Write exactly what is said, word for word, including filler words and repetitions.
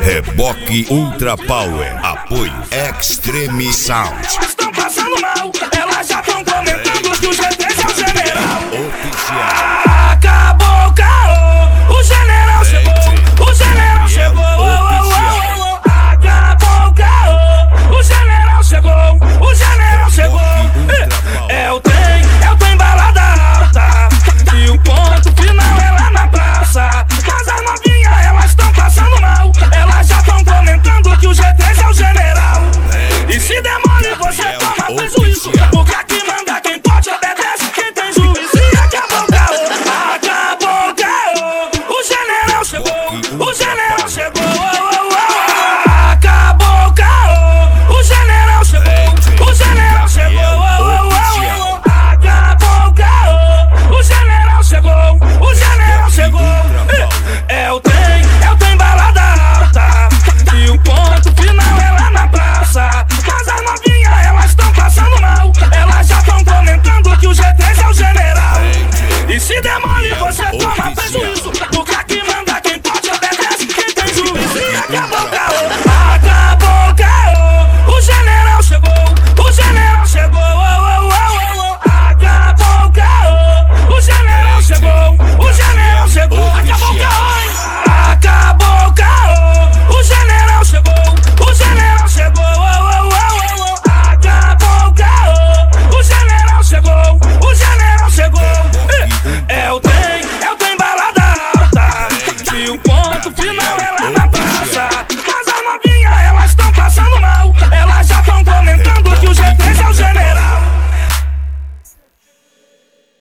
Reboque Ultra Power. Apoio Extreme Sound. Elas estão passando mal, elas já estão comentando que o G três é o general Oficial. Acabou o caô, o general chegou, o general chegou. Acabou o caô, o general chegou, o general chegou. É o trem, é o trem balada alta, e o ponto final é lá na praça. Mas as novinhas, elas estão passando mal, elas já estão comentando que o G três é o general. E se demole, você toma prejuízo, porque aqui manda quem pode, obedece quem tem juízo. E acabou o caô, acabou o caô, o general chegou, o general chegou. Acabou o caô, o general chegou, o general chegou. Acabou o caô, o general chegou, o general chegou. É o trem, é o trem balada alta, e o ponto final é lá na praça. Mas as novinhas, elas estão passando mal, elas já estão comentando que o G três é o general. E se demole, você toma prejuízo, porque aqui manda quem pode, obedece quem tem juízo. E acabou